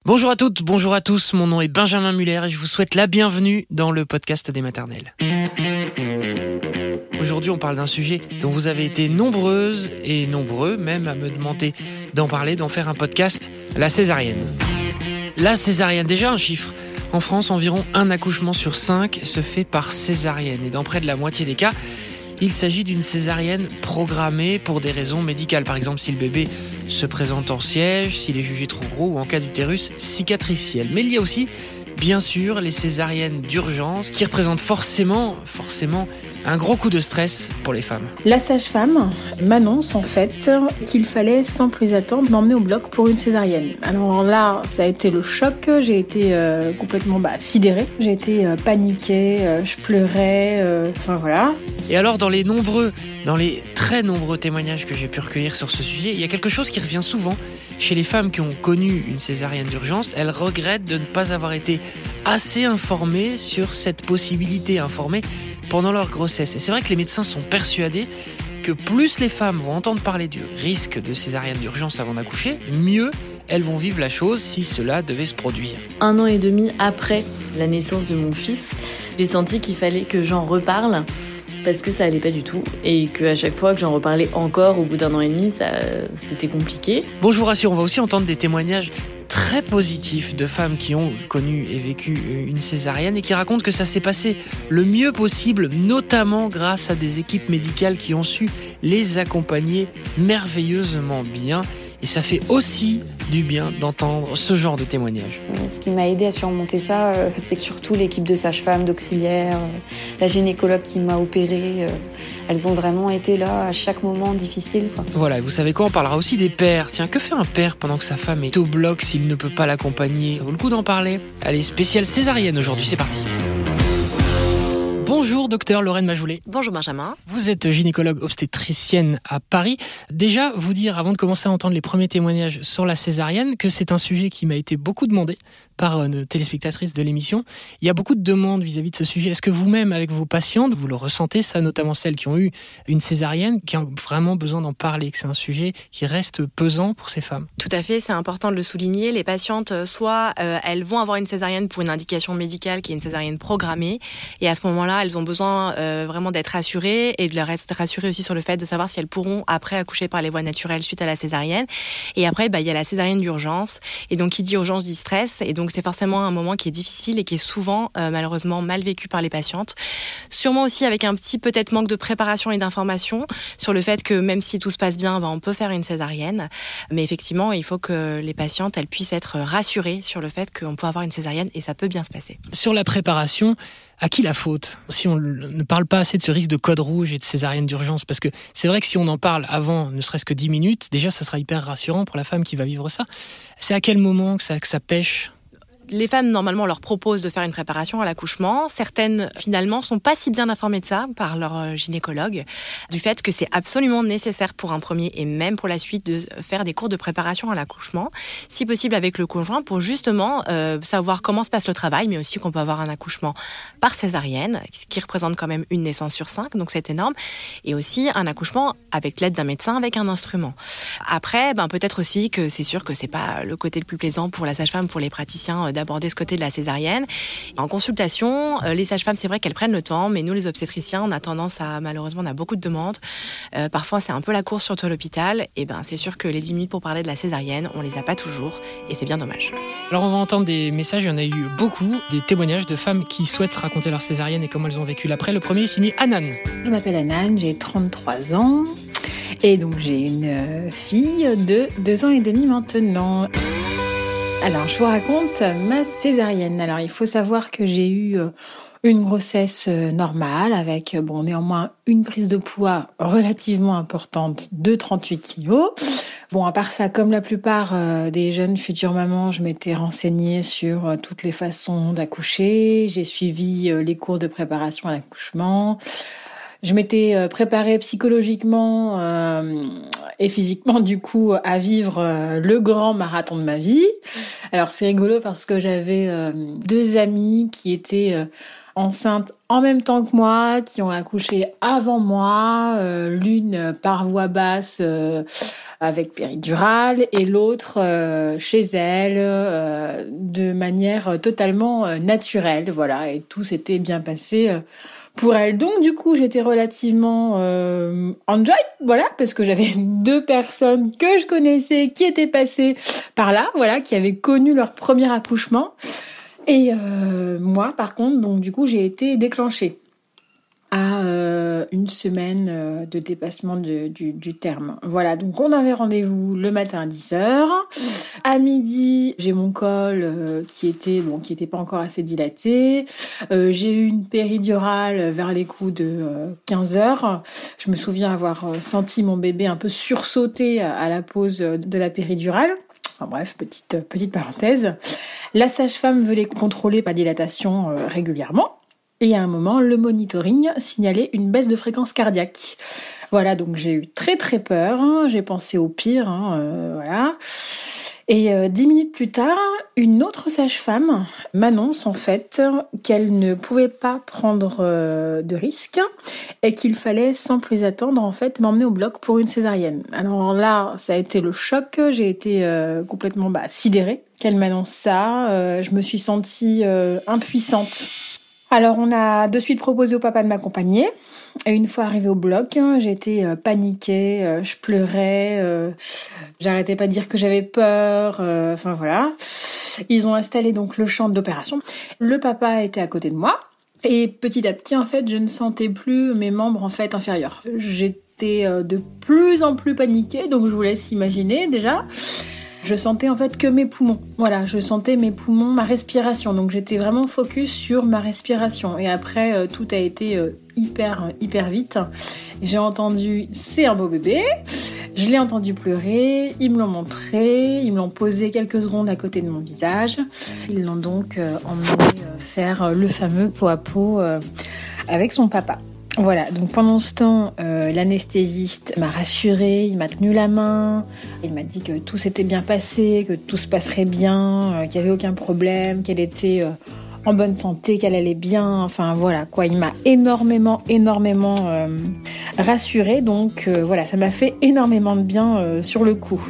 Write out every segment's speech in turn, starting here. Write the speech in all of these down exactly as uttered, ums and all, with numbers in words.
Bonjour à toutes, bonjour à tous, mon nom est Benjamin Muller et je vous souhaite la bienvenue dans le podcast des maternelles. Aujourd'hui, on parle d'un sujet dont vous avez été nombreuses et nombreux même à me demander d'en parler, d'en faire un podcast, la césarienne. La césarienne, déjà un chiffre. En France, environ un accouchement sur cinq se fait par césarienne et dans près de la moitié des cas, il s'agit d'une césarienne programmée pour des raisons médicales. Par exemple, si le bébé se présente en siège, s'il est jugé trop gros ou en cas d'utérus cicatriciel. Mais il y a aussi, bien sûr, les césariennes d'urgence qui représentent forcément, forcément un gros coup de stress pour les femmes. La sage-femme m'annonce en fait qu'il fallait sans plus attendre m'emmener au bloc pour une césarienne. Alors là, ça a été le choc, j'ai été euh, complètement bah, sidérée, j'ai été euh, paniquée, euh, je pleurais, euh, enfin voilà. Et alors dans les nombreux, dans les très nombreux témoignages que j'ai pu recueillir sur ce sujet, il y a quelque chose qui revient souvent chez les femmes qui ont connu une césarienne d'urgence. Elles regrettent de ne pas avoir été assez informées sur cette possibilité, informées pendant leur grossesse. Et c'est vrai que les médecins sont persuadés que plus les femmes vont entendre parler du risque de césarienne d'urgence avant d'accoucher, mieux elles vont vivre la chose si cela devait se produire. Un an et demi après la naissance de mon fils, j'ai senti qu'il fallait que j'en reparle parce que ça allait pas du tout et qu'à chaque fois que j'en reparlais encore au bout d'un an et demi, ça, c'était compliqué. Bon, je vous rassure, on va aussi entendre des témoignages très positifs de femmes qui ont connu et vécu une césarienne et qui racontent que ça s'est passé le mieux possible, notamment grâce à des équipes médicales qui ont su les accompagner merveilleusement bien. Et ça fait aussi du bien d'entendre ce genre de témoignages. Ce qui m'a aidé à surmonter ça, c'est surtout l'équipe de sages-femmes, d'auxiliaires, la gynécologue qui m'a opérée. Elles ont vraiment été là à chaque moment difficile, quoi. Voilà, et vous savez quoi, on parlera aussi des pères. Tiens, que fait un père pendant que sa femme est au bloc s'il ne peut pas l'accompagner? Ça vaut le coup d'en parler. Allez, spéciale césarienne aujourd'hui, c'est parti. Bonjour docteur Lorraine Majoulet. Bonjour Benjamin. Vous êtes gynécologue obstétricienne à Paris. Déjà, vous dire, avant de commencer à entendre les premiers témoignages sur la césarienne, que c'est un sujet qui m'a été beaucoup demandé par nos téléspectatrices de l'émission. Il y a beaucoup de demandes vis-à-vis de ce sujet. Est-ce que vous-même, avec vos patientes, vous le ressentez, ça, notamment celles qui ont eu une césarienne, qui ont vraiment besoin d'en parler, que c'est un sujet qui reste pesant pour ces femmes? Tout à fait, c'est important de le souligner. Les patientes, soit euh, elles vont avoir une césarienne pour une indication médicale qui est une césarienne programmée, et à ce moment-là, elles ont besoin euh, vraiment d'être rassurées et de leur être rassurées aussi sur le fait de savoir si elles pourront après accoucher par les voies naturelles suite à la césarienne. Et après, bah, il y a la césarienne d'urgence. Et donc, qui dit urgence dit stress. Et donc, c'est forcément un moment qui est difficile et qui est souvent, euh, malheureusement, mal vécu par les patientes. Sûrement aussi avec un petit peut-être manque de préparation et d'information sur le fait que même si tout se passe bien, bah, on peut faire une césarienne. Mais effectivement, il faut que les patientes, elles puissent être rassurées sur le fait qu'on peut avoir une césarienne et ça peut bien se passer. Sur la préparation, à qui la faute si on ne parle pas assez de ce risque de code rouge et de césarienne d'urgence? Parce que c'est vrai que si on en parle avant ne serait-ce que dix minutes, déjà ce sera hyper rassurant pour la femme qui va vivre ça. C'est à quel moment que ça, que ça pêche? Les femmes, normalement, on leur propose de faire une préparation à l'accouchement. Certaines, finalement, sont pas si bien informées de ça par leur gynécologue, du fait que c'est absolument nécessaire pour un premier et même pour la suite de faire des cours de préparation à l'accouchement, si possible avec le conjoint, pour justement euh, savoir comment se passe le travail, mais aussi qu'on peut avoir un accouchement par césarienne, ce qui représente quand même une naissance sur cinq, donc c'est énorme, et aussi un accouchement avec l'aide d'un médecin, avec un instrument. Après, ben, peut-être aussi que c'est sûr que c'est pas le côté le plus plaisant pour la sage-femme, pour les praticiens, d'aborder ce côté de la césarienne. En consultation, les sages-femmes, c'est vrai qu'elles prennent le temps, mais nous, les obstétriciens, on a tendance à, malheureusement, on a beaucoup de demandes. Euh, parfois, c'est un peu la course surtout à l'hôpital. Et ben, c'est sûr que les dix minutes pour parler de la césarienne, on les a pas toujours, et c'est bien dommage. Alors, on va entendre des messages, il y en a eu beaucoup, des témoignages de femmes qui souhaitent raconter leur césarienne et comment elles ont vécu l'après. Le premier est signé Anan. Je m'appelle Anan, j'ai trente-trois ans, et donc j'ai une fille de deux ans et demi maintenant. Alors, je vous raconte ma césarienne. Alors, il faut savoir que j'ai eu une grossesse normale avec, bon, néanmoins, une prise de poids relativement importante de trente-huit kilos. Bon, à part ça, comme la plupart des jeunes futures mamans, je m'étais renseignée sur toutes les façons d'accoucher. J'ai suivi les cours de préparation à l'accouchement. Je m'étais préparée psychologiquement euh, et physiquement du coup à vivre euh, le grand marathon de ma vie. Alors c'est rigolo parce que j'avais euh, deux amies qui étaient euh, enceintes en même temps que moi, qui ont accouché avant moi, euh, l'une par voie basse, euh, avec péridurale et l'autre euh, chez elle euh, de manière totalement euh, naturelle, voilà, et tout s'était bien passé euh, pour elle. Donc du coup, j'étais relativement euh, enjoy, voilà, parce que j'avais deux personnes que je connaissais qui étaient passées par là, voilà, qui avaient connu leur premier accouchement. Et euh, moi, par contre, donc du coup, j'ai été déclenchée à euh, une semaine euh, de dépassement de, du, du terme. Voilà, donc on avait rendez-vous le matin à dix heures. À midi, j'ai mon col euh, qui était bon, qui était pas encore assez dilaté. Euh, j'ai eu une péridurale vers les coups de euh, quinze heures. Je me souviens avoir euh, senti mon bébé un peu sursauter à, à la pause de la péridurale. Enfin bref, petite petite parenthèse. La sage-femme veut les contrôler par dilatation euh, régulièrement. Et à un moment, le monitoring signalait une baisse de fréquence cardiaque. Voilà, donc j'ai eu très très peur. Hein, j'ai pensé au pire, hein, euh, voilà. Et euh, dix minutes plus tard, une autre sage-femme m'annonce en fait qu'elle ne pouvait pas prendre euh, de risque et qu'il fallait sans plus attendre en fait m'emmener au bloc pour une césarienne. Alors là, ça a été le choc. J'ai été euh, complètement bah, sidérée qu'elle m'annonce ça. Euh, je me suis sentie euh, impuissante. Alors, on a de suite proposé au papa de m'accompagner. Et une fois arrivée au bloc, j'étais euh, paniquée, euh, je pleurais, euh, j'arrêtais pas de dire que j'avais peur, euh, enfin voilà. Ils ont installé donc le champ d'opération. Le papa était à côté de moi. Et petit à petit, en fait, je ne sentais plus mes membres en fait inférieurs. J'étais euh, de plus en plus paniquée, donc je vous laisse imaginer déjà. Je sentais en fait que mes poumons. Voilà, je sentais mes poumons, ma respiration. Donc j'étais vraiment focus sur ma respiration. Et après, euh, tout a été euh, hyper, hyper vite. J'ai entendu « c'est un beau bébé ». Je l'ai entendu pleurer. Ils me l'ont montré. Ils me l'ont posé quelques secondes à côté de mon visage. Ils l'ont donc euh, emmené euh, faire euh, le fameux pot à pot euh, avec son papa. Voilà, donc pendant ce temps, euh, l'anesthésiste m'a rassurée, il m'a tenu la main, il m'a dit que tout s'était bien passé, que tout se passerait bien, euh, qu'il n'y avait aucun problème, qu'elle était euh, en bonne santé, qu'elle allait bien, enfin voilà quoi, il m'a énormément, énormément euh, rassurée, donc euh, voilà, ça m'a fait énormément de bien euh, sur le coup.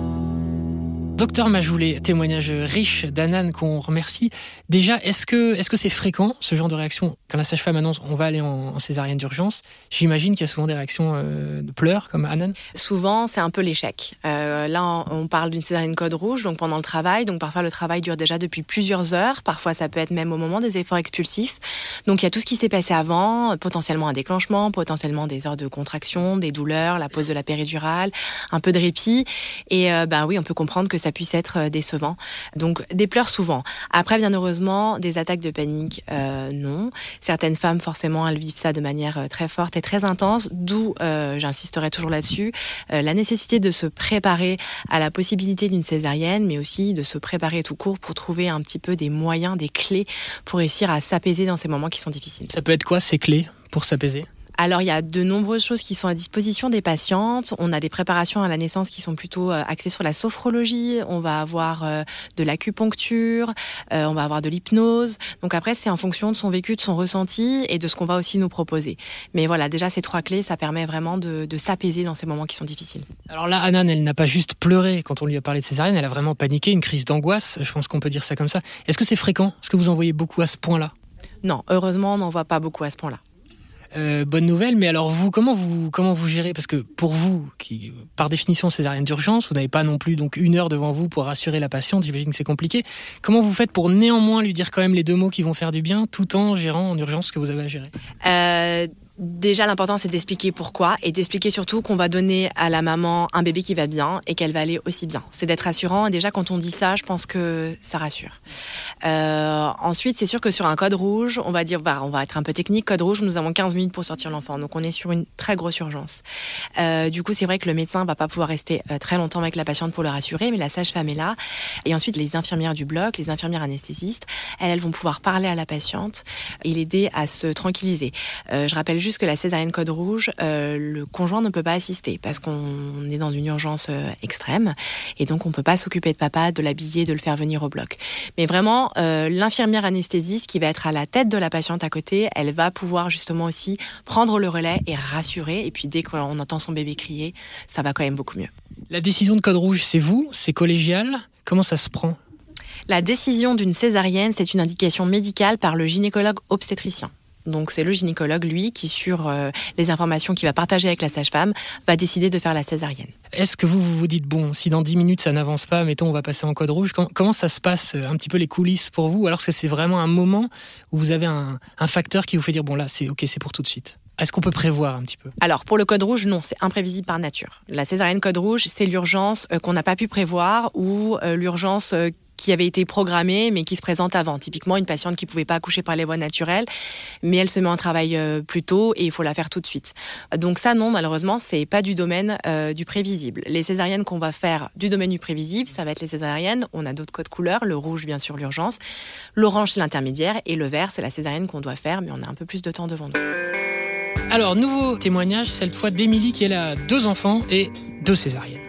Docteur Majoulet, témoignage riche d'Anan qu'on remercie. Déjà, est-ce que est-ce que c'est fréquent ce genre de réaction quand la sage-femme annonce on va aller en, en césarienne d'urgence? J'imagine qu'il y a souvent des réactions euh, de pleurs comme Anan. Souvent, c'est un peu l'échec. Euh, là, on parle d'une césarienne code rouge, donc pendant le travail. Donc parfois, le travail dure déjà depuis plusieurs heures. Parfois, ça peut être même au moment des efforts expulsifs. Donc il y a tout ce qui s'est passé avant, potentiellement un déclenchement, potentiellement des heures de contraction, des douleurs, la pose de la péridurale, un peu de répit. Et euh, ben oui, on peut comprendre que ça puisse être décevant. Donc des pleurs souvent. Après, bien heureusement, des attaques de panique, euh, non. Certaines femmes, forcément, elles vivent ça de manière très forte et très intense, d'où, euh, j'insisterai toujours là-dessus, euh, la nécessité de se préparer à la possibilité d'une césarienne, mais aussi de se préparer tout court pour trouver un petit peu des moyens, des clés pour réussir à s'apaiser dans ces moments qui sont difficiles. Ça peut être quoi ces clés pour s'apaiser ? Alors, il y a de nombreuses choses qui sont à disposition des patientes. On a des préparations à la naissance qui sont plutôt euh, axées sur la sophrologie. On va avoir euh, de l'acupuncture, euh, on va avoir de l'hypnose. Donc après, c'est en fonction de son vécu, de son ressenti et de ce qu'on va aussi nous proposer. Mais voilà, déjà, ces trois clés, ça permet vraiment de, de s'apaiser dans ces moments qui sont difficiles. Alors là, Anan, elle n'a pas juste pleuré quand on lui a parlé de césarienne, elle a vraiment paniqué, une crise d'angoisse. Je pense qu'on peut dire ça comme ça. Est-ce que c'est fréquent ? Est-ce que vous en voyez beaucoup à ce point-là ? Non, heureusement, on n'en voit pas beaucoup à ce point-là. Euh, bonne nouvelle, mais alors vous, comment vous comment vous gérez ? Parce que pour vous, qui par définition césarienne d'urgence, vous n'avez pas non plus donc une heure devant vous pour rassurer la patiente. J'imagine que c'est compliqué. Comment vous faites pour néanmoins lui dire quand même les deux mots qui vont faire du bien, tout en gérant en urgence ce que vous avez à gérer ? euh... Déjà, l'important, c'est d'expliquer pourquoi et d'expliquer surtout qu'on va donner à la maman un bébé qui va bien et qu'elle va aller aussi bien. C'est d'être rassurant. Et déjà, quand on dit ça, je pense que ça rassure. Euh, ensuite, c'est sûr que sur un code rouge, on va dire, bah, on va être un peu technique. Code rouge, nous avons quinze minutes pour sortir l'enfant. Donc, on est sur une très grosse urgence. Euh, du coup, c'est vrai que le médecin va pas pouvoir rester euh, très longtemps avec la patiente pour le rassurer, mais la sage-femme est là. Et ensuite, les infirmières du bloc, les infirmières anesthésistes, elles, elles vont pouvoir parler à la patiente et l'aider à se tranquilliser. Euh, je rappelle juste juste que la césarienne code rouge, euh, le conjoint ne peut pas assister parce qu'on est dans une urgence euh, extrême et donc on peut pas s'occuper de papa, de l'habiller, de le faire venir au bloc. Mais vraiment, euh, l'infirmière anesthésiste qui va être à la tête de la patiente à côté, elle va pouvoir justement aussi prendre le relais et rassurer. Et puis dès qu'on entend son bébé crier, ça va quand même beaucoup mieux. La décision de code rouge, c'est vous, c'est collégial. Comment ça se prend ? La décision d'une césarienne, c'est une indication médicale par le gynécologue obstétricien. Donc c'est le gynécologue, lui, qui sur euh, les informations qu'il va partager avec la sage-femme, va décider de faire la césarienne. Est-ce que vous, vous vous dites, bon, si dans dix minutes ça n'avance pas, mettons on va passer en code rouge, comment, comment ça se passe, un petit peu les coulisses pour vous, alors que c'est vraiment un moment où vous avez un, un facteur qui vous fait dire, bon là, c'est ok, c'est pour tout de suite. Est-ce qu'on peut prévoir un petit peu ? Alors, pour le code rouge, non, c'est imprévisible par nature. La césarienne code rouge, c'est l'urgence euh, qu'on n'a pas pu prévoir ou euh, l'urgence euh, qui avait été programmée mais qui se présente avant. Typiquement, une patiente qui ne pouvait pas accoucher par les voies naturelles, mais elle se met en travail euh, plus tôt et il faut la faire tout de suite. Donc ça, non, malheureusement, c'est pas du domaine euh, du prévisible. Les césariennes qu'on va faire du domaine du prévisible, ça va être les césariennes. On a d'autres codes couleurs. Le rouge, bien sûr, l'urgence. L'orange, c'est l'intermédiaire. Et le vert, c'est la césarienne qu'on doit faire, mais on a un peu plus de temps devant nous. Alors, nouveau témoignage, cette fois d'Émilie qui elle a deux enfants et deux césariennes.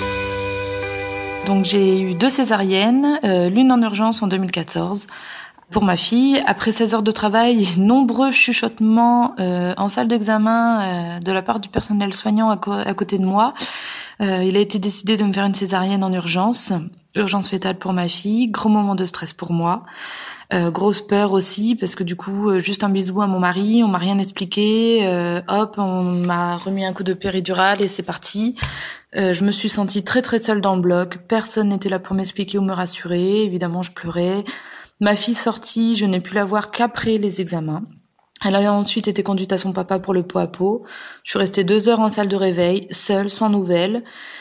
Donc j'ai eu deux césariennes, euh, l'une en urgence en deux mille quatorze pour ma fille. Après seize heures de travail, nombreux chuchotements euh, en salle d'examen euh, de la part du personnel soignant à, co- à côté de moi. Euh, il a été décidé de me faire une césarienne en urgence, urgence fétale pour ma fille, gros moment de stress pour moi. Euh, grosse peur aussi parce que du coup euh, juste un bisou à mon mari, on m'a rien expliqué, euh, hop on m'a remis un coup de péridurale et c'est parti. Euh, je me suis sentie très très seule dans le bloc, personne n'était là pour m'expliquer ou me rassurer, évidemment je pleurais. Ma fille sortie, je n'ai pu la voir qu'après les examens. Elle a ensuite été conduite à son papa pour le pot à pot. Je suis restée deux heures en salle de réveil, seule, sans nouvelles.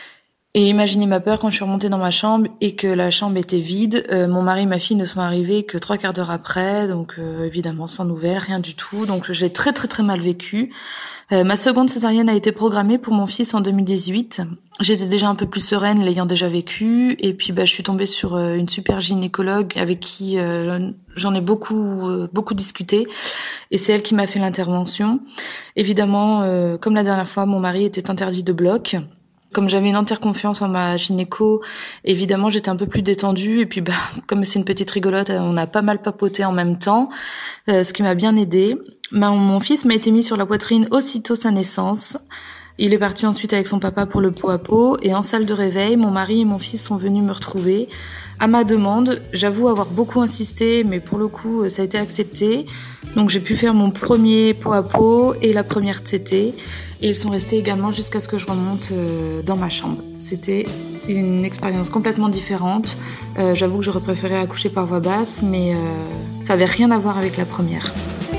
Et imaginez ma peur quand je suis remontée dans ma chambre et que la chambre était vide. Euh, mon mari et ma fille ne sont arrivés que trois quarts d'heure après, donc euh, évidemment sans nouvelles, rien du tout. Donc je l'ai très très très mal vécu. Euh, ma seconde césarienne a été programmée pour mon fils en deux mille dix-huit. J'étais déjà un peu plus sereine l'ayant déjà vécu. Et puis bah, je suis tombée sur euh, une super gynécologue avec qui euh, j'en ai beaucoup euh, beaucoup discuté. Et c'est elle qui m'a fait l'intervention. Évidemment, euh, comme la dernière fois, mon mari était interdit de bloc. Comme j'avais une entière confiance en ma gynéco, évidemment, j'étais un peu plus détendue. Et puis, bah, comme c'est une petite rigolote, on a pas mal papoté en même temps, euh, ce qui m'a bien aidée. Bah, mon fils m'a été mis sur la poitrine aussitôt sa naissance. Il est parti ensuite avec son papa pour le pot à pot. Et en salle de réveil, mon mari et mon fils sont venus me retrouver. À ma demande, j'avoue avoir beaucoup insisté, mais pour le coup, ça a été accepté. Donc j'ai pu faire mon premier pot à pot et la première T T. Et ils sont restés également jusqu'à ce que je remonte euh, dans ma chambre. C'était une expérience complètement différente. Euh, j'avoue que j'aurais préféré accoucher par voie basse, mais euh, ça avait rien à voir avec la première.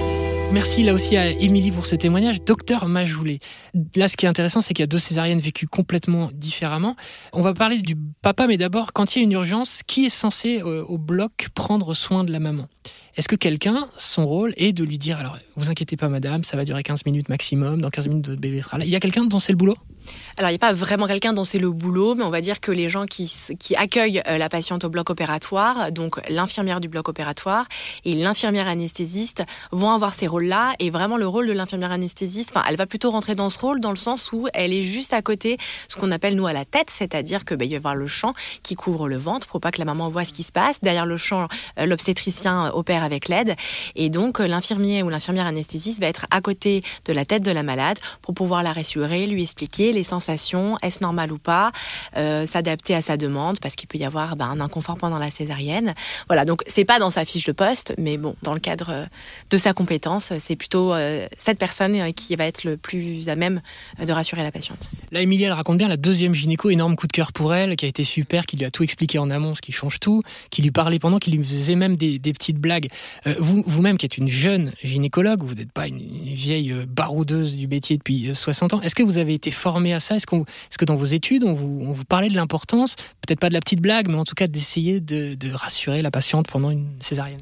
Merci là aussi à Émilie pour ce témoignage. Docteur Majoulet, là ce qui est intéressant, c'est qu'il y a deux césariennes vécues complètement différemment. On va parler du papa, mais d'abord, quand il y a une urgence, qui est censé euh, au bloc prendre soin de la maman ? Est-ce que quelqu'un, son rôle est de lui dire, alors vous inquiétez pas madame, ça va durer quinze minutes maximum, dans quinze minutes votre bébé sera là. Il y a quelqu'un dont c'est le boulot ? Alors, il n'y a pas vraiment quelqu'un dont c'est le boulot, mais on va dire que les gens qui, qui accueillent la patiente au bloc opératoire, donc l'infirmière du bloc opératoire et l'infirmière anesthésiste, vont avoir ces rôles-là. Et vraiment, le rôle de l'infirmière anesthésiste, enfin, elle va plutôt rentrer dans ce rôle dans le sens où elle est juste à côté, ce qu'on appelle, nous, à la tête, c'est-à-dire que, ben, il va y avoir le champ qui couvre le ventre pour pas que la maman voit ce qui se passe. Derrière le champ, l'obstétricien opère avec l'aide. Et donc, l'infirmier ou l'infirmière anesthésiste va être à côté de la tête de la malade pour pouvoir la rassurer, lui expliquer les sensations, est-ce normal ou pas, euh, s'adapter à sa demande parce qu'il peut y avoir ben, un inconfort pendant la césarienne. Voilà, donc c'est pas dans sa fiche de poste, mais bon, dans le cadre de sa compétence, c'est plutôt euh, cette personne qui va être le plus à même de rassurer la patiente. Là, Émilie, elle raconte bien la deuxième gynéco, énorme coup de cœur pour elle, qui a été super, qui lui a tout expliqué en amont, ce qui change tout, qui lui parlait pendant, qui lui faisait même des, des petites blagues. Euh, vous, vous-même, qui êtes une jeune gynécologue, vous n'êtes pas une, une vieille baroudeuse du métier depuis soixante ans, est-ce que vous avez été formée à ça ? Est-ce, qu'on, est-ce que dans vos études, on vous, on vous parlait de l'importance, peut-être pas de la petite blague, mais en tout cas d'essayer de, de rassurer la patiente pendant une césarienne ?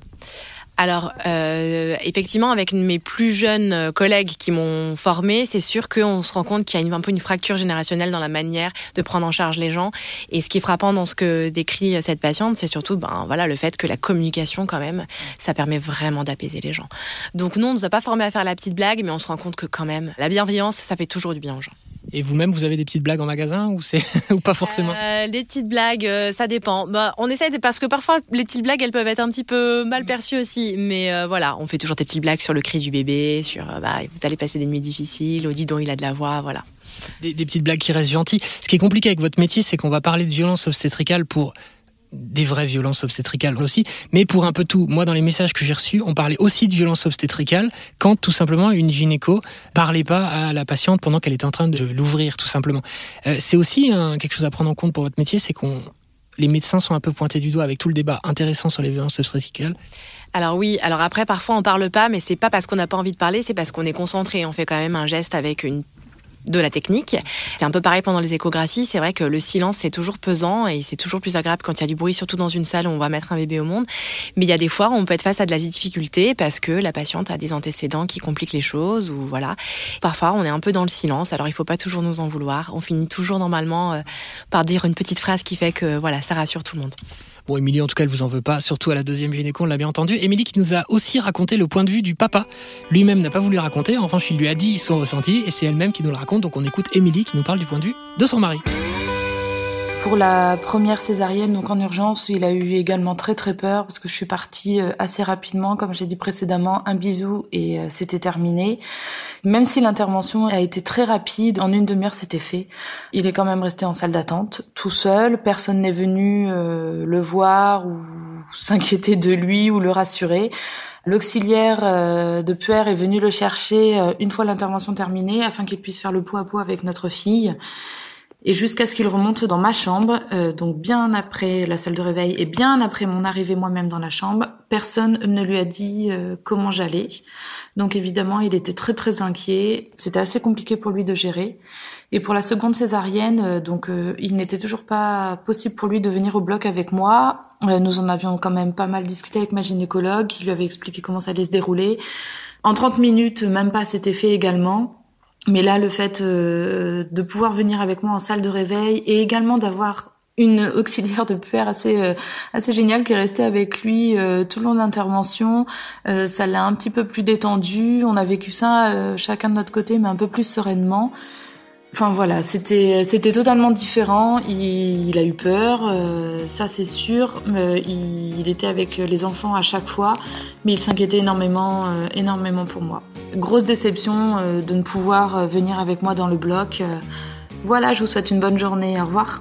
Alors, euh, effectivement, avec mes plus jeunes collègues qui m'ont formée, c'est sûr qu'on se rend compte qu'il y a une, un peu une fracture générationnelle dans la manière de prendre en charge les gens. Et ce qui est frappant dans ce que décrit cette patiente, c'est surtout ben, voilà, le fait que la communication, quand même, ça permet vraiment d'apaiser les gens. Donc nous, on ne nous a pas formés à faire la petite blague, mais on se rend compte que quand même, la bienveillance, ça fait toujours du bien aux gens. Et vous-même, vous avez des petites blagues en magasin ou, c'est... ou pas forcément euh, Les petites blagues, euh, ça dépend. Bah, on essaie, de... parce que parfois, les petites blagues, elles peuvent être un petit peu mal perçues aussi. Mais euh, voilà, on fait toujours des petites blagues sur le cri du bébé, sur euh, bah, vous allez passer des nuits difficiles, au dis donc, il a de la voix, voilà. Des, des petites blagues qui restent gentilles. Ce qui est compliqué avec votre métier, c'est qu'on va parler de violence obstétricale pour des vraies violences obstétricales aussi, mais pour un peu tout. Moi, dans les messages que j'ai reçus, on parlait aussi de violence obstétricale quand, tout simplement, une gynéco parlait pas à la patiente pendant qu'elle était en train de l'ouvrir, tout simplement. Euh, c'est aussi hein, quelque chose à prendre en compte pour votre métier, c'est qu'on les médecins sont un peu pointés du doigt avec tout le débat intéressant sur les violences obstétricales. Alors oui, alors après, parfois, on parle pas, mais c'est pas parce qu'on n'a pas envie de parler, c'est parce qu'on est concentré. On fait quand même un geste avec une de la technique. C'est un peu pareil pendant les échographies. C'est vrai que le silence, c'est toujours pesant et c'est toujours plus agréable quand il y a du bruit, surtout dans une salle où on va mettre un bébé au monde. Mais il y a des fois où on peut être face à de la difficulté parce que la patiente a des antécédents qui compliquent les choses ou voilà. Parfois, on est un peu dans le silence. Alors, il faut pas toujours nous en vouloir. On finit toujours normalement euh, par dire une petite phrase qui fait que voilà, ça rassure tout le monde. Bon, Émilie, en tout cas, elle vous en veut pas, surtout à la deuxième gynéco, on l'a bien entendu. Émilie qui nous a aussi raconté le point de vue du papa. Lui-même n'a pas voulu raconter, en revanche, il lui a dit son ressenti, et c'est elle-même qui nous le raconte, donc on écoute Émilie qui nous parle du point de vue de son mari. Pour la première césarienne, donc en urgence, il a eu également très très peur parce que je suis partie assez rapidement, comme j'ai dit précédemment, un bisou et c'était terminé. Même si l'intervention a été très rapide, en une demi-heure c'était fait. Il est quand même resté en salle d'attente, tout seul. Personne n'est venu euh, le voir ou s'inquiéter de lui ou le rassurer. L'auxiliaire euh, de puer est venu le chercher euh, une fois l'intervention terminée afin qu'il puisse faire le pot à pot avec notre fille. Et jusqu'à ce qu'il remonte dans ma chambre, euh, donc bien après la salle de réveil et bien après mon arrivée moi-même dans la chambre, personne ne lui a dit euh, comment j'allais. Donc évidemment, il était très très inquiet. C'était assez compliqué pour lui de gérer. Et pour la seconde césarienne, euh, donc euh, il n'était toujours pas possible pour lui de venir au bloc avec moi. Euh, nous en avions quand même pas mal discuté avec ma gynécologue, qui lui avait expliqué comment ça allait se dérouler. En trente minutes, même pas, c'était fait également. Mais là, le fait euh, de pouvoir venir avec moi en salle de réveil et également d'avoir une auxiliaire de puer assez euh, assez géniale qui est restée avec lui euh, tout le long de l'intervention, euh, ça l'a un petit peu plus détendu. On a vécu ça euh, chacun de notre côté, mais un peu plus sereinement. Enfin voilà, c'était c'était totalement différent. Il, il a eu peur, euh, ça c'est sûr. Euh, il, il était avec les enfants à chaque fois, mais il s'inquiétait énormément, euh, énormément pour moi. Grosse déception euh, de ne pouvoir euh, venir avec moi dans le bloc. Euh, voilà, je vous souhaite une bonne journée. Au revoir.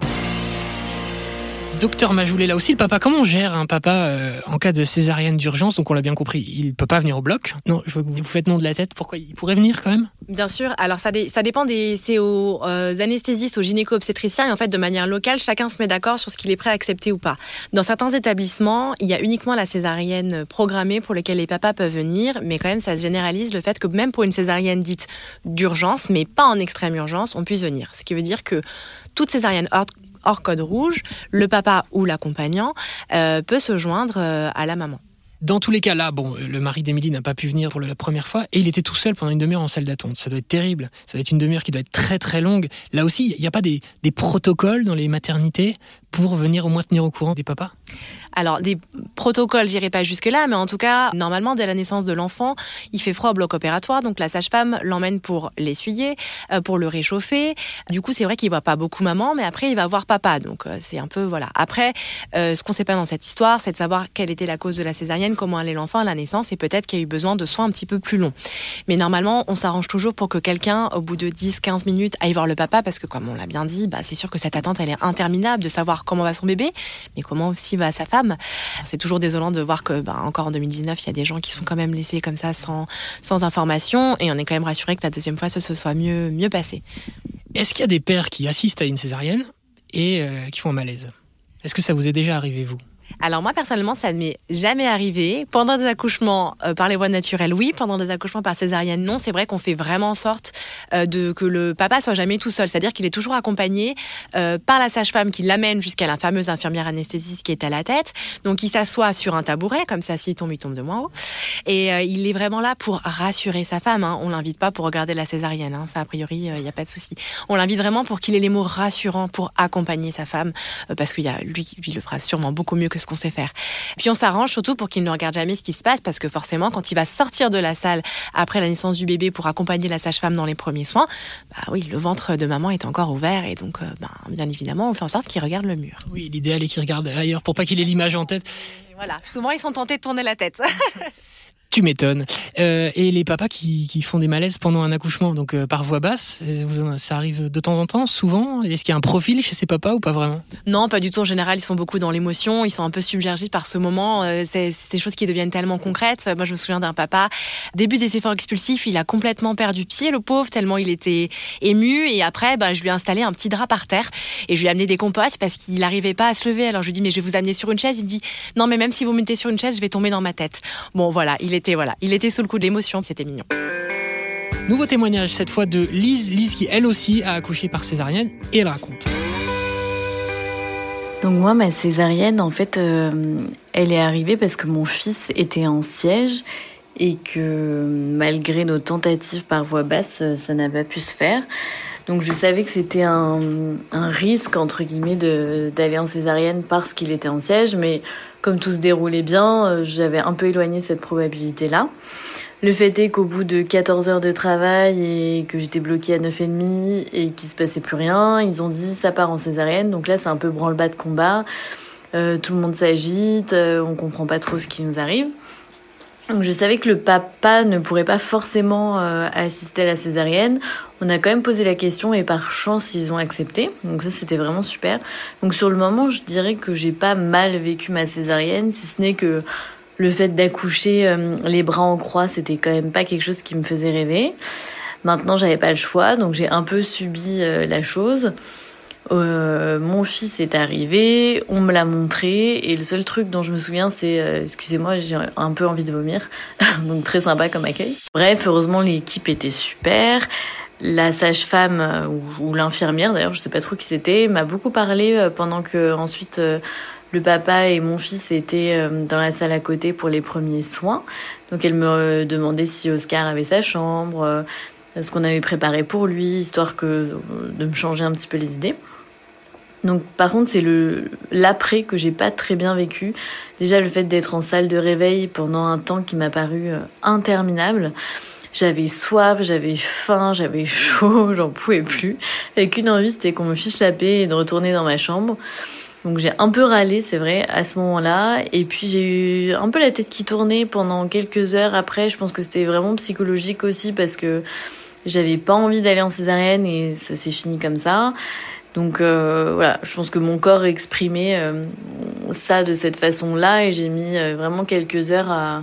Docteur Majoulet, là aussi, le papa, comment on gère un papa euh, en cas de césarienne d'urgence? Donc on l'a bien compris, il peut pas venir au bloc. Non, je vois que vous faites non de la tête. Pourquoi il pourrait venir quand même? Bien sûr. Alors ça, dé- ça dépend des, c'est aux euh, anesthésistes, aux gynéco-obstétriciens et en fait de manière locale, chacun se met d'accord sur ce qu'il est prêt à accepter ou pas. Dans certains établissements, il y a uniquement la césarienne programmée pour laquelle les papas peuvent venir, mais quand même ça se généralise le fait que même pour une césarienne dite d'urgence, mais pas en extrême urgence, on puisse venir. Ce qui veut dire que toute césarienne hors hors code rouge, le papa ou l'accompagnant euh, peut se joindre euh, à la maman. Dans tous les cas, là, bon, le mari d'Émilie n'a pas pu venir pour la première fois et il était tout seul pendant une demi-heure en salle d'attente. Ça doit être terrible. Ça doit être une demi-heure qui doit être très très longue. Là aussi, il n'y a pas des, des protocoles dans les maternités pour venir au moins tenir au courant des papas? Alors, des protocoles, j'irai pas jusque-là, mais en tout cas, normalement, dès la naissance de l'enfant, il fait froid au bloc opératoire, donc la sage-femme l'emmène pour l'essuyer, euh, pour le réchauffer. Du coup, c'est vrai qu'il voit pas beaucoup maman, mais après, il va voir papa, donc euh, c'est un peu, voilà. Après, euh, ce qu'on sait pas dans cette histoire, c'est de savoir quelle était la cause de la césarienne, comment allait l'enfant à la naissance, et peut-être qu'il y a eu besoin de soins un petit peu plus longs. Mais normalement, on s'arrange toujours pour que quelqu'un, au bout de dix à quinze minutes, aille voir le papa, parce que comme on l'a bien dit, bah, c'est sûr que cette attente, elle est interminable de savoir comment va son bébé, mais comment aussi va sa femme. C'est toujours désolant de voir que, bah, encore en deux mille dix-neuf, il y a des gens qui sont quand même laissés comme ça sans, sans information, et on est quand même rassuré que la deuxième fois, ce se soit mieux, mieux passé. Est-ce qu'il y a des pères qui assistent à une césarienne et euh, qui font un malaise? Est-ce que ça vous est déjà arrivé, vous? Alors moi personnellement, ça ne m'est jamais arrivé. Pendant des accouchements euh, par les voies naturelles, oui. Pendant des accouchements par césarienne, non. C'est vrai qu'on fait vraiment en sorte euh, de que le papa soit jamais tout seul. C'est-à-dire qu'il est toujours accompagné euh, par la sage-femme qui l'amène jusqu'à la fameuse infirmière anesthésiste qui est à la tête. Donc il s'assoit sur un tabouret, comme ça s'il tombe, il tombe de moins haut. Et euh, il est vraiment là pour rassurer sa femme. Hein. On l'invite pas pour regarder la césarienne. Hein. Ça a priori, il euh, n'y a pas de souci. On l'invite vraiment pour qu'il ait les mots rassurants pour accompagner sa femme, euh, parce qu'il y a lui, lui le fera sûrement beaucoup mieux que ce qu'on sait faire. Puis on s'arrange surtout pour qu'il ne regarde jamais ce qui se passe, parce que forcément, quand il va sortir de la salle après la naissance du bébé pour accompagner la sage-femme dans les premiers soins, bah oui, le ventre de maman est encore ouvert et donc, euh, bah, bien évidemment, on fait en sorte qu'il regarde le mur. Oui, l'idéal est qu'il regarde ailleurs pour pas qu'il ait l'image en tête. Et voilà, souvent ils sont tentés de tourner la tête. Tu m'étonnes. Euh, et les papas qui, qui font des malaises pendant un accouchement, donc euh, par voix basse, ça arrive de temps en temps, souvent. Est-ce qu'il y a un profil chez ces papas ou pas vraiment ? Non, pas du tout. En général, ils sont beaucoup dans l'émotion, ils sont un peu submergés par ce moment. Euh, c'est, c'est des choses qui deviennent tellement concrètes. Moi, je me souviens d'un papa, début des efforts expulsifs, il a complètement perdu pied, le pauvre, tellement il était ému. Et après, bah, je lui ai installé un petit drap par terre et je lui ai amené des compotes parce qu'il n'arrivait pas à se lever. Alors je lui ai dit, mais je vais vous amener sur une chaise. Il me dit, non, mais même si vous me mettez sur une chaise, je vais tomber dans ma tête. Bon, voilà, il était, voilà, il était sous le coup de l'émotion, c'était mignon. Nouveau témoignage, cette fois de Lise, Lise qui elle aussi a accouché par césarienne et elle raconte. Donc moi, ma césarienne, en fait, euh, elle est arrivée parce que mon fils était en siège et que malgré nos tentatives par voie basse, ça n'a pas pu se faire. Donc je savais que c'était un, un risque, entre guillemets, de, d'aller en césarienne parce qu'il était en siège, mais comme tout se déroulait bien, j'avais un peu éloigné cette probabilité-là. Le fait est qu'au bout de quatorze heures de travail et que j'étais bloquée à neuf heures trente et qu'il se passait plus rien, ils ont dit ça part en césarienne. Donc là, c'est un peu branle-bas de combat. Euh, tout le monde s'agite, euh, on comprend pas trop ce qui nous arrive. Donc je savais que le papa ne pourrait pas forcément euh, assister à la césarienne. On a quand même posé la question et par chance ils ont accepté. Donc ça c'était vraiment super. Donc sur le moment je dirais que j'ai pas mal vécu ma césarienne, si ce n'est que le fait d'accoucher euh, les bras en croix c'était quand même pas quelque chose qui me faisait rêver. Maintenant j'avais pas le choix donc j'ai un peu subi euh, la chose. Euh, mon fils est arrivé, on me l'a montré et le seul truc dont je me souviens c'est euh, excusez-moi j'ai un peu envie de vomir donc très sympa comme accueil. Bref, heureusement l'équipe était super. La sage-femme euh, ou, ou l'infirmière d'ailleurs je sais pas trop qui c'était m'a beaucoup parlé euh, pendant que ensuite euh, le papa et mon fils étaient euh, dans la salle à côté pour les premiers soins. Donc elle me euh, demandait si Oscar avait sa chambre, euh, ce qu'on avait préparé pour lui histoire que euh, de me changer un petit peu les idées. Donc par contre c'est le l'après que j'ai pas très bien vécu. Déjà le fait d'être en salle de réveil pendant un temps qui m'a paru euh, interminable. J'avais soif, j'avais faim, j'avais chaud, j'en pouvais plus. Et qu'une envie c'était qu'on me fiche la paix et de retourner dans ma chambre. Donc j'ai un peu râlé, c'est vrai, à ce moment-là. Et puis j'ai eu un peu la tête qui tournait pendant quelques heures après. Je pense que c'était vraiment psychologique aussi parce que j'avais pas envie d'aller en césarienne et ça s'est fini comme ça. Donc euh, voilà, je pense que mon corps exprimait euh, ça de cette façon-là et j'ai mis euh, vraiment quelques heures à,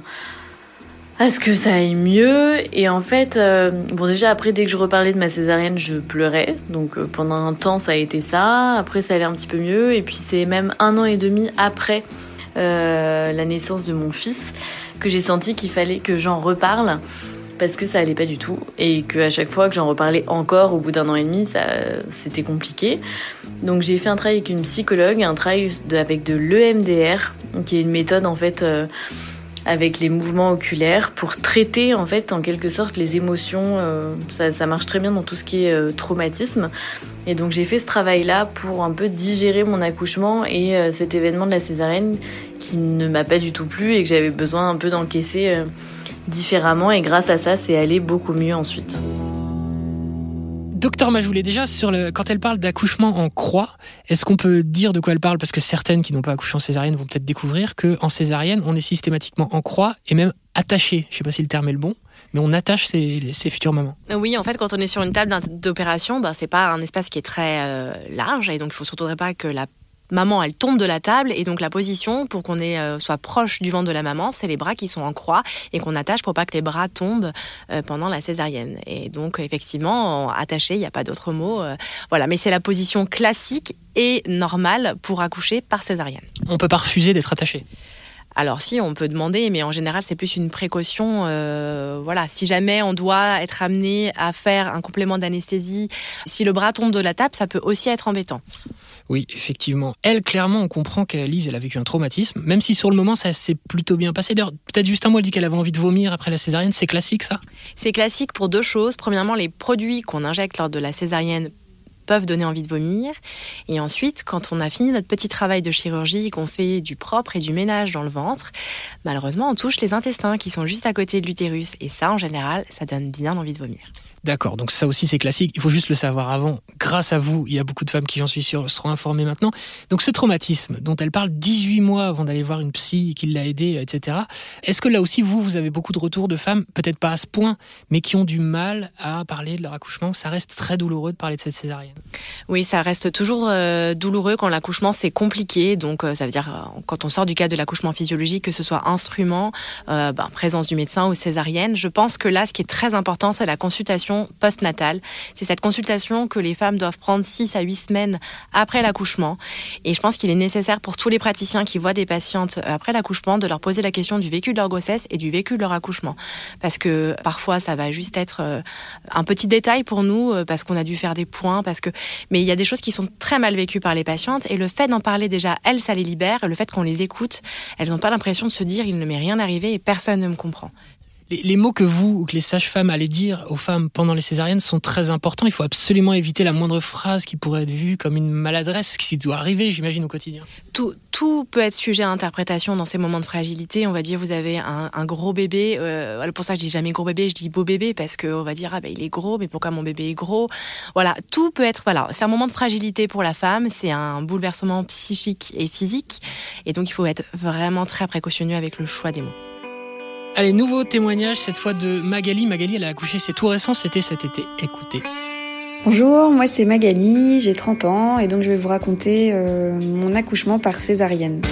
à ce que ça aille mieux. Et en fait, euh, bon déjà après dès que je reparlais de ma césarienne, je pleurais. Donc euh, pendant un temps ça a été ça. Après ça allait un petit peu mieux et puis c'est même un an et demi après euh, la naissance de mon fils que j'ai senti qu'il fallait que j'en reparle. Parce que ça allait pas du tout et qu'à chaque fois que j'en reparlais encore au bout d'un an et demi, ça, c'était compliqué. Donc j'ai fait un travail avec une psychologue, un travail de, avec de l'E M D R, qui est une méthode en fait euh, avec les mouvements oculaires pour traiter en fait en quelque sorte les émotions. Euh, ça, ça marche très bien dans tout ce qui est euh, traumatisme. Et donc j'ai fait ce travail-là pour un peu digérer mon accouchement et euh, cet événement de la césarienne qui ne m'a pas du tout plu et que j'avais besoin un peu d'encaisser euh, différemment et grâce à ça c'est allé beaucoup mieux ensuite. Docteur Majoulet, déjà sur le, quand elle parle d'accouchement en croix, est-ce qu'on peut dire de quoi elle parle ? Parce que certaines qui n'ont pas accouché en césarienne vont peut-être découvrir qu'en césarienne on est systématiquement en croix et même attaché, je ne sais pas si le terme est le bon, mais on attache ses, ses futures mamans. Oui, en fait, quand on est sur une table d'opération, ben, c'est pas un espace qui est très euh, large et donc il faut surtout pas que la maman, elle tombe de la table et donc la position pour qu'on ait, euh, soit proche du ventre de la maman, c'est les bras qui sont en croix et qu'on attache pour pas que les bras tombent euh, pendant la césarienne. Et donc effectivement, attaché, il n'y a pas d'autre mot. Euh, voilà, mais c'est la position classique et normale pour accoucher par césarienne. On peut pas refuser d'être attaché. Alors si, on peut demander, mais en général, c'est plus une précaution. Euh, voilà, si jamais on doit être amené à faire un complément d'anesthésie, si le bras tombe de la table, ça peut aussi être embêtant. Oui, effectivement. Elle, clairement, on comprend qu'Elise, elle a vécu un traumatisme, même si sur le moment, ça s'est plutôt bien passé. D'ailleurs, peut-être juste un mot, elle dit qu'elle avait envie de vomir après la césarienne. C'est classique, ça ? C'est classique pour deux choses. Premièrement, les produits qu'on injecte lors de la césarienne peuvent donner envie de vomir. Et ensuite, quand on a fini notre petit travail de chirurgie, qu'on fait du propre et du ménage dans le ventre, malheureusement, on touche les intestins qui sont juste à côté de l'utérus. Et ça, en général, ça donne bien envie de vomir. D'accord, donc ça aussi c'est classique, il faut juste le savoir avant. Grâce à vous, il y a beaucoup de femmes qui, j'en suis sûr, seront informées maintenant. Donc ce traumatisme dont elle parle dix-huit mois avant d'aller voir une psy qui l'a aidée, et cetera. Est-ce que là aussi, vous, vous avez beaucoup de retours de femmes, peut-être pas à ce point, mais qui ont du mal à parler de leur accouchement ? Ça reste très douloureux de parler de cette césarienne. Oui, ça reste toujours euh, douloureux quand l'accouchement c'est compliqué. Donc euh, ça veut dire euh, quand on sort du cadre de l'accouchement physiologique, que ce soit instrument, euh, ben, présence du médecin ou césarienne. Je pense que là, ce qui est très important, c'est la consultation postnatale. C'est cette consultation que les femmes doivent prendre six à huit semaines après l'accouchement. Et je pense qu'il est nécessaire pour tous les praticiens qui voient des patientes après l'accouchement de leur poser la question du vécu de leur grossesse et du vécu de leur accouchement. Parce que parfois, ça va juste être un petit détail pour nous, parce qu'on a dû faire des points, parce que... mais il y a des choses qui sont très mal vécues par les patientes et le fait d'en parler déjà, elles, ça les libère. Et le fait qu'on les écoute, elles n'ont pas l'impression de se dire « il ne m'est rien arrivé et personne ne me comprend ». Les, les mots que vous ou que les sages-femmes allaient dire aux femmes pendant les césariennes sont très importants. Il faut absolument éviter la moindre phrase qui pourrait être vue comme une maladresse, qui doit arriver, j'imagine, au quotidien. Tout, tout peut être sujet à interprétation dans ces moments de fragilité. On va dire, vous avez un, un gros bébé. Euh, pour ça, je dis jamais gros bébé, je dis beau bébé, parce qu'on va dire, ah ben, il est gros, mais pourquoi mon bébé est gros ? Voilà, tout peut être... Voilà, c'est un moment de fragilité pour la femme, c'est un bouleversement psychique et physique. Et donc, il faut être vraiment très précautionneux avec le choix des mots. Allez, nouveau témoignage, cette fois de Magali. Magali, elle a accouché, c'est tout récent, c'était cet été. Écoutez. Bonjour, moi c'est Magali, j'ai trente ans et donc je vais vous raconter euh, mon accouchement par césarienne.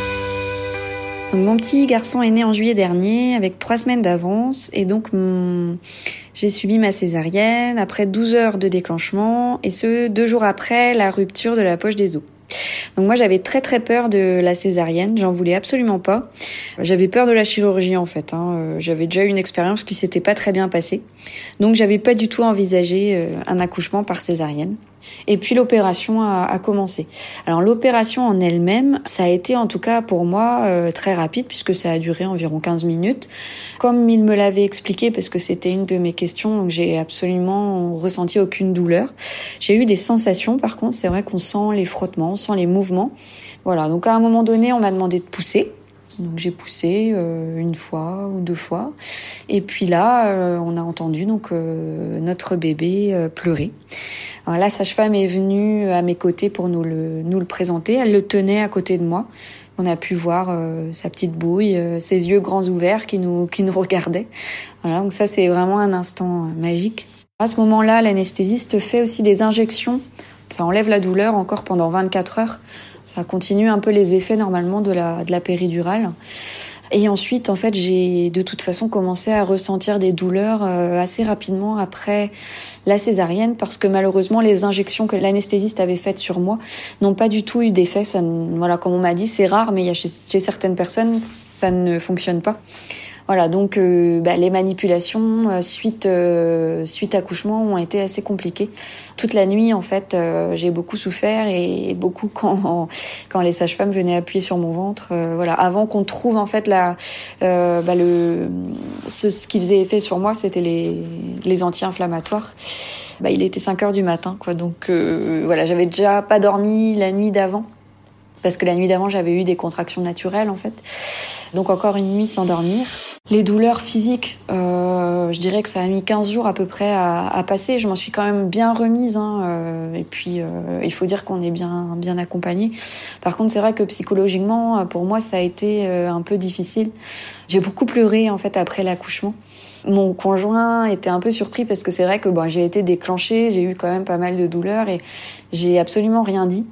Donc, mon petit garçon est né en juillet dernier avec trois semaines d'avance et donc mon... j'ai subi ma césarienne après douze heures de déclenchement et ce deux jours après la rupture de la poche des os. Donc moi j'avais très très peur de la césarienne, j'en voulais absolument pas. J'avais peur de la chirurgie en fait, hein. J'avais déjà eu une expérience qui s'était pas très bien passée. Donc j'avais pas du tout envisagé un accouchement par césarienne. Et puis l'opération a, a commencé. Alors l'opération en elle-même, ça a été en tout cas pour moi euh, très rapide puisque ça a duré environ quinze minutes. Comme il me l'avait expliqué, parce que c'était une de mes questions, donc j'ai absolument ressenti aucune douleur. J'ai eu des sensations par contre, c'est vrai qu'on sent les frottements, on sent les mouvements. Voilà, donc à un moment donné, on m'a demandé de pousser. Donc j'ai poussé euh, une fois ou deux fois. Et puis là, euh, on a entendu donc euh, notre bébé euh, pleurer. Alors, la sage-femme est venue à mes côtés pour nous le, nous le présenter. Elle le tenait à côté de moi. On a pu voir euh, sa petite bouille, euh, ses yeux grands ouverts qui nous, qui nous regardaient. Voilà, donc ça, c'est vraiment un instant euh, magique. À ce moment-là, l'anesthésiste fait aussi des injections. Ça enlève la douleur encore pendant vingt-quatre heures. Ça continue un peu les effets normalement de la, de la péridurale. Et ensuite, en fait, j'ai de toute façon commencé à ressentir des douleurs euh, assez rapidement après la césarienne parce que malheureusement, les injections que l'anesthésiste avait faites sur moi n'ont pas du tout eu d'effet. Ça, voilà, comme on m'a dit, c'est rare, mais il y a chez, chez certaines personnes, ça ne fonctionne pas. Voilà, donc euh, bah, les manipulations euh, suite euh, suite accouchement ont été assez compliquées. Toute la nuit, en fait, euh, j'ai beaucoup souffert et beaucoup quand quand les sages-femmes venaient appuyer sur mon ventre. Euh, voilà, avant qu'on trouve en fait la euh, bah, le ce, ce qui faisait effet sur moi, c'était les les anti-inflammatoires. Bah, il était cinq heures du matin, quoi. Donc euh, voilà, j'avais déjà pas dormi la nuit d'avant. Parce que la nuit d'avant, j'avais eu des contractions naturelles, en fait. Donc encore une nuit sans dormir. Les douleurs physiques, euh, je dirais que ça a mis quinze jours à peu près à, à passer. Je m'en suis quand même bien remise. Hein, euh, et puis, euh, il faut dire qu'on est bien, bien accompagné. Par contre, c'est vrai que psychologiquement, pour moi, ça a été euh, un peu difficile. J'ai beaucoup pleuré, en fait, après l'accouchement. Mon conjoint était un peu surpris parce que c'est vrai que bon, j'ai été déclenchée, j'ai eu quand même pas mal de douleurs et j'ai absolument rien dit.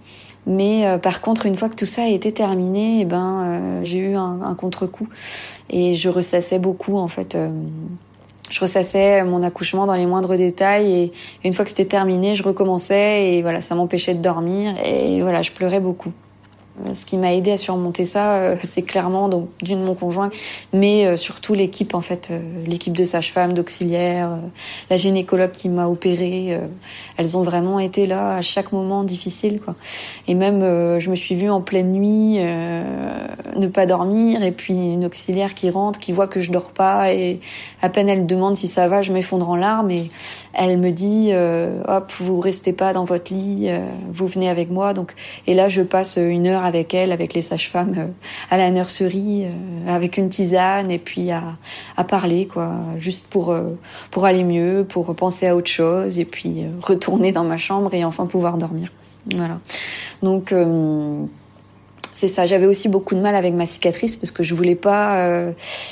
Mais euh, par contre, une fois que tout ça a été terminé, eh ben, euh, j'ai eu un, un contre-coup. Et je ressassais beaucoup, en fait. Euh, je ressassais mon accouchement dans les moindres détails. Et une fois que c'était terminé, je recommençais. Et voilà, ça m'empêchait de dormir. Et voilà, je pleurais beaucoup. Ce qui m'a aidé à surmonter ça, c'est clairement donc d'une mon conjoint, mais surtout l'équipe en fait, l'équipe de sages-femmes, d'auxiliaires, la gynécologue qui m'a opérée. Elles ont vraiment été là à chaque moment difficile, quoi. Et même, je me suis vue en pleine nuit euh, ne pas dormir, et puis une auxiliaire qui rentre, qui voit que je dors pas, et à peine elle me demande si ça va, je m'effondre en larmes, et elle me dit euh, hop, vous restez pas dans votre lit, euh, vous venez avec moi. Donc, et là, je passe une heure avec elle, avec les sages-femmes, euh, à la nurserie, euh, avec une tisane, et puis à, à parler, quoi, juste pour euh, pour aller mieux, pour penser à autre chose, et puis euh, retourner dans ma chambre et enfin pouvoir dormir. Voilà. Donc euh, c'est ça. J'avais aussi beaucoup de mal avec ma cicatrice parce que je voulais pas, euh,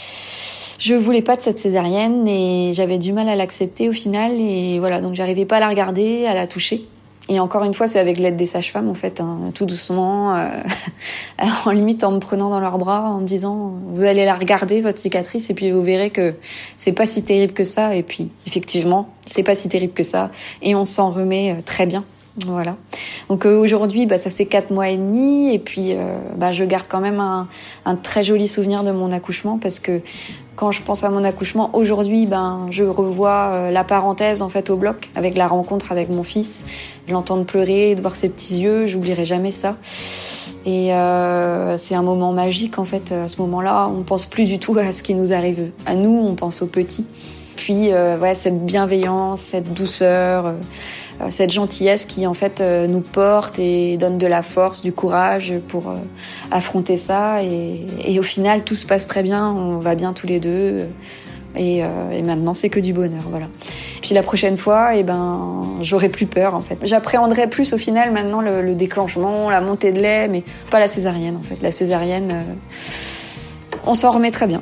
je voulais pas de cette césarienne et j'avais du mal à l'accepter au final. Et voilà, donc j'arrivais pas à la regarder, à la toucher. Et encore une fois, c'est avec l'aide des sages-femmes, en fait, hein, tout doucement, euh, en limite en me prenant dans leurs bras, en me disant « Vous allez la regarder, votre cicatrice, et puis vous verrez que c'est pas si terrible que ça. » Et puis, effectivement, c'est pas si terrible que ça. Et on s'en remet très bien. Voilà. Donc euh, aujourd'hui, bah, ça fait quatre mois et demi, et puis euh, bah, je garde quand même un, un très joli souvenir de mon accouchement, parce que quand je pense à mon accouchement aujourd'hui, ben je revois euh, la parenthèse en fait au bloc avec la rencontre avec mon fils. Je l'entends pleurer, de voir ses petits yeux, j'oublierai jamais ça. Et euh, c'est un moment magique en fait. À ce moment-là, on pense plus du tout à ce qui nous arrive à nous, on pense aux petits. Puis euh, ouais, cette bienveillance, cette douceur, euh, cette gentillesse qui en fait euh, nous porte et donne de la force, du courage pour euh, affronter ça. Et, et au final, tout se passe très bien, on va bien tous les deux. Et, euh, et maintenant, c'est que du bonheur, voilà. Puis la prochaine fois, eh ben, j'aurai plus peur en fait. J'appréhenderai plus au final maintenant le, le déclenchement, la montée de lait, mais pas la césarienne en fait. La césarienne, euh, on s'en remet très bien.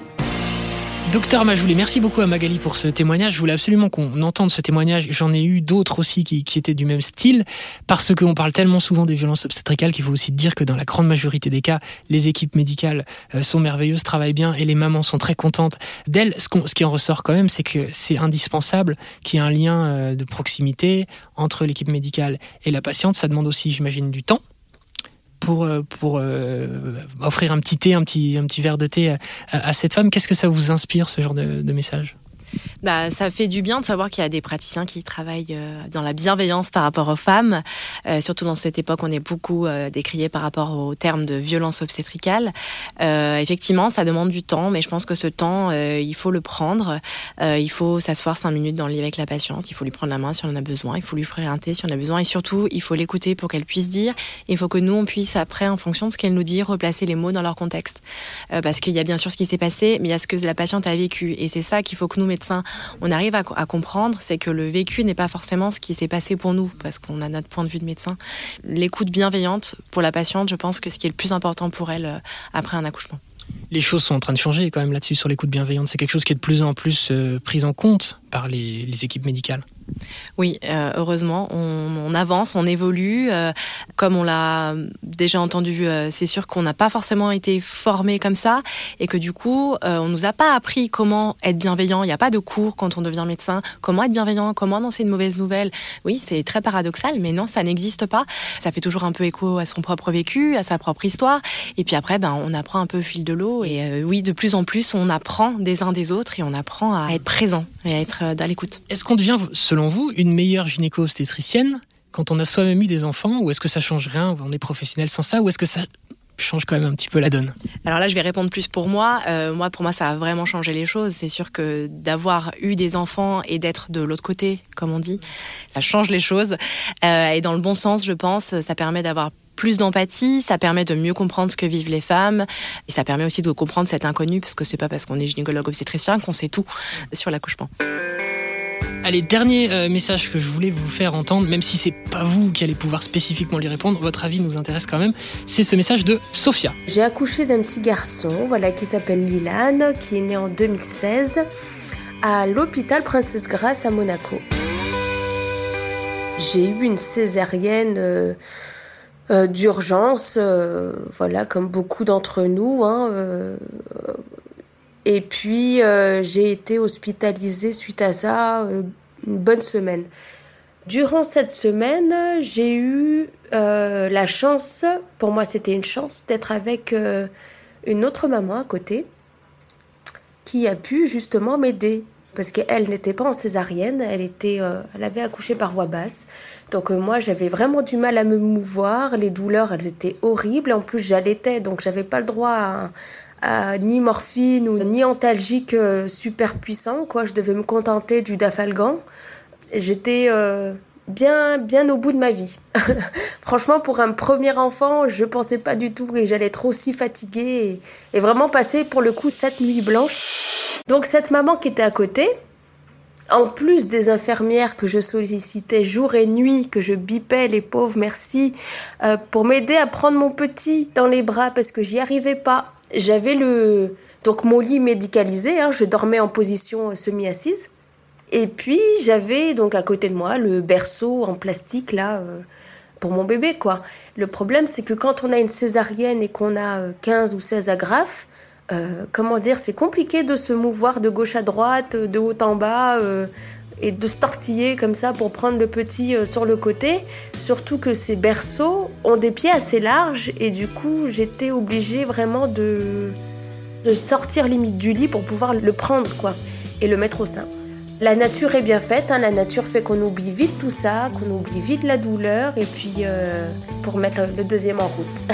Docteur Majoulet, merci beaucoup à Magali pour ce témoignage. Je voulais absolument qu'on entende ce témoignage. J'en ai eu d'autres aussi qui, qui étaient du même style, parce qu'on parle tellement souvent des violences obstétricales qu'il faut aussi dire que dans la grande majorité des cas, les équipes médicales sont merveilleuses, travaillent bien et les mamans sont très contentes d'elles. Ce, qu'on, ce qui en ressort quand même, c'est que c'est indispensable qu'il y ait un lien de proximité entre l'équipe médicale et la patiente. Ça demande aussi, j'imagine, du temps. pour, pour euh, offrir un petit thé, un petit, un petit verre de thé à, à cette femme. Qu'est-ce que ça vous inspire, ce genre de, de message ? Bah, ça fait du bien de savoir qu'il y a des praticiens qui travaillent euh, dans la bienveillance par rapport aux femmes, euh, surtout dans cette époque, on est beaucoup euh, décrié par rapport au terme de violence obstétricale. Euh, effectivement, ça demande du temps, mais je pense que ce temps, euh, il faut le prendre. Euh, il faut s'asseoir cinq minutes dans le lit avec la patiente, il faut lui prendre la main si on en a besoin, il faut lui offrir un thé si on en a besoin, et surtout, il faut l'écouter pour qu'elle puisse dire. Il faut que nous, on puisse après, en fonction de ce qu'elle nous dit, replacer les mots dans leur contexte. Euh, parce qu'il y a bien sûr ce qui s'est passé, mais il y a ce que la patiente a vécu, et c'est ça qu'il faut que nous, médecins, on arrive à, à comprendre, c'est que le vécu n'est pas forcément ce qui s'est passé pour nous, parce qu'on a notre point de vue de médecin. L'écoute bienveillante pour la patiente, je pense que ce qui est le plus important pour elle euh, après un accouchement. Les choses sont en train de changer quand même là-dessus, sur l'écoute bienveillante. C'est quelque chose qui est de plus en plus euh, pris en compte par les, les équipes médicales. Oui, euh, heureusement, on, on avance, on évolue. Euh, comme on l'a déjà entendu, euh, c'est sûr qu'on n'a pas forcément été formé comme ça, et que du coup, euh, on nous a pas appris comment être bienveillant. Il n'y a pas de cours quand on devient médecin. Comment être bienveillant, comment annoncer une mauvaise nouvelle. Oui, c'est très paradoxal, mais non, ça n'existe pas. Ça fait toujours un peu écho à son propre vécu, à sa propre histoire. Et puis après, ben, on apprend un peu au fil de l'eau. Et euh, oui, de plus en plus, on apprend des uns des autres et on apprend à être présent et à être euh, à l'écoute. Est-ce qu'on devient, selon vous, une meilleure gynéco-obstétricienne quand on a soi-même eu des enfants, ou est-ce que ça change rien, on est professionnel sans ça, ou est-ce que ça change quand même un petit peu la donne ? Alors là, je vais répondre plus pour moi. Euh, moi, pour moi, ça a vraiment changé les choses. C'est sûr que d'avoir eu des enfants et d'être de l'autre côté, comme on dit, ça change les choses. Euh, et dans le bon sens, je pense, ça permet d'avoir plus d'empathie, ça permet de mieux comprendre ce que vivent les femmes, et ça permet aussi de comprendre cet inconnu, parce que c'est pas parce qu'on est gynécologue obstétricien qu'on sait tout sur l'accouchement. Allez, dernier euh, message que je voulais vous faire entendre, même si c'est pas vous qui allez pouvoir spécifiquement lui répondre, votre avis nous intéresse quand même, c'est ce message de Sophia. J'ai accouché d'un petit garçon, voilà, qui s'appelle Milan, qui est né en deux mille seize à l'hôpital Princesse Grace à Monaco. J'ai eu une césarienne euh, euh, d'urgence, euh, voilà, comme beaucoup d'entre nous. Hein, euh, et puis, euh, j'ai été hospitalisée suite à ça euh, une bonne semaine. Durant cette semaine, j'ai eu euh, la chance, pour moi c'était une chance, d'être avec euh, une autre maman à côté qui a pu justement m'aider. Parce qu'elle n'était pas en césarienne, elle, était, euh, elle avait accouché par voie basse. Donc euh, moi, j'avais vraiment du mal à me mouvoir. Les douleurs, elles étaient horribles. En plus, j'allaitais, donc j'avais pas le droit à, à ni morphine ou ni antalgique euh, super puissant, quoi. Je devais me contenter du Dafalgan. J'étais euh, bien, bien au bout de ma vie. Franchement, pour un premier enfant, je pensais pas du tout que j'allais être aussi fatiguée et, et vraiment passer, pour le coup, cette nuit blanche. Donc cette maman qui était à côté, en plus des infirmières que je sollicitais jour et nuit, que je bipais, les pauvres, merci, euh, pour m'aider à prendre mon petit dans les bras parce que j'y arrivais pas. J'avais le donc mon lit médicalisé, hein, je dormais en position semi-assise. Et puis j'avais donc à côté de moi le berceau en plastique là euh, pour mon bébé, quoi. Le problème, c'est que quand on a une césarienne et qu'on a quinze ou seize agrafes, Euh, comment dire, c'est compliqué de se mouvoir de gauche à droite, de haut en bas euh, et de se tortiller comme ça pour prendre le petit euh, sur le côté. Surtout que ces berceaux ont des pieds assez larges et du coup j'étais obligée vraiment de, de sortir limite du lit pour pouvoir le prendre, quoi, et le mettre au sein. La nature est bien faite, hein, la nature fait qu'on oublie vite tout ça, qu'on oublie vite la douleur et puis euh, pour mettre le deuxième en route.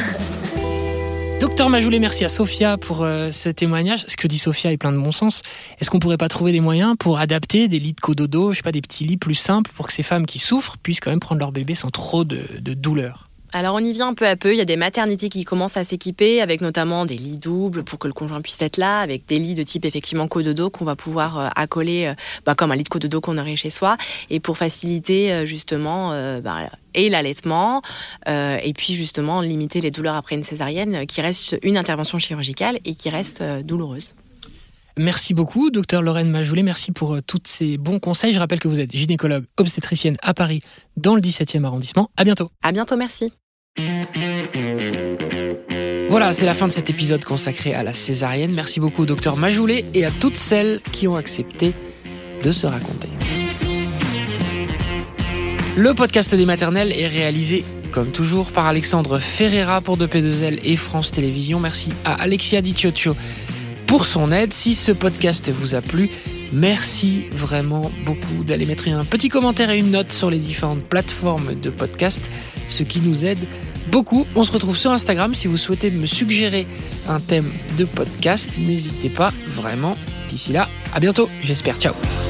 Docteur Majoulet, merci à Sophia pour euh, ce témoignage. Ce que dit Sophia est plein de bon sens. Est-ce qu'on pourrait pas trouver des moyens pour adapter des lits de cododo, je sais pas, des petits lits plus simples pour que ces femmes qui souffrent puissent quand même prendre leur bébé sans trop de, de douleur? Alors on y vient peu à peu, il y a des maternités qui commencent à s'équiper avec notamment des lits doubles pour que le conjoint puisse être là, avec des lits de type effectivement cododo qu'on va pouvoir euh, accoler euh, bah, comme un lit de cododo qu'on aurait chez soi et pour faciliter euh, justement euh, bah, et l'allaitement euh, et puis justement limiter les douleurs après une césarienne qui reste une intervention chirurgicale et qui reste euh, douloureuse. Merci beaucoup, docteur Lorraine Majoulet. Merci pour euh, tous ces bons conseils. Je rappelle que vous êtes gynécologue obstétricienne à Paris, dans le dix-septième arrondissement. À bientôt. À bientôt, merci. Voilà, c'est la fin de cet épisode consacré à la césarienne. Merci beaucoup au docteur Majoulet et à toutes celles qui ont accepté de se raconter. Le podcast des maternelles est réalisé, comme toujours, par Alexandre Ferreira pour deux P deux L et France Télévisions. Merci à Alexia Di Cioccio pour son aide. Si ce podcast vous a plu, merci vraiment beaucoup d'aller mettre un petit commentaire et une note sur les différentes plateformes de podcast, ce qui nous aide beaucoup. On se retrouve sur Instagram. Si vous souhaitez me suggérer un thème de podcast, n'hésitez pas vraiment. D'ici là, à bientôt, j'espère. Ciao.